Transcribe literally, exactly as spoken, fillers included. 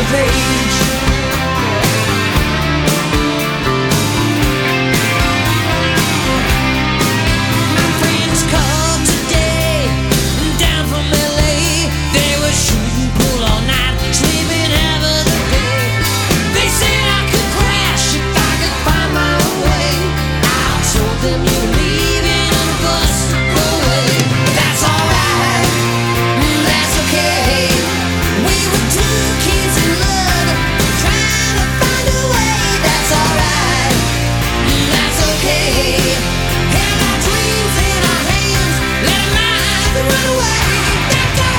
page. My friends called today, down from L A. They were shooting pool all night, sleeping half of the day. They said I could crash if I could find my own way. I told them you leave in a bus, go away. That's alright, that's okay. We were two kids in love, trying to find a way. That's alright, that's okay. Held our dreams in our hands, let 'em ride and run away. That's alright.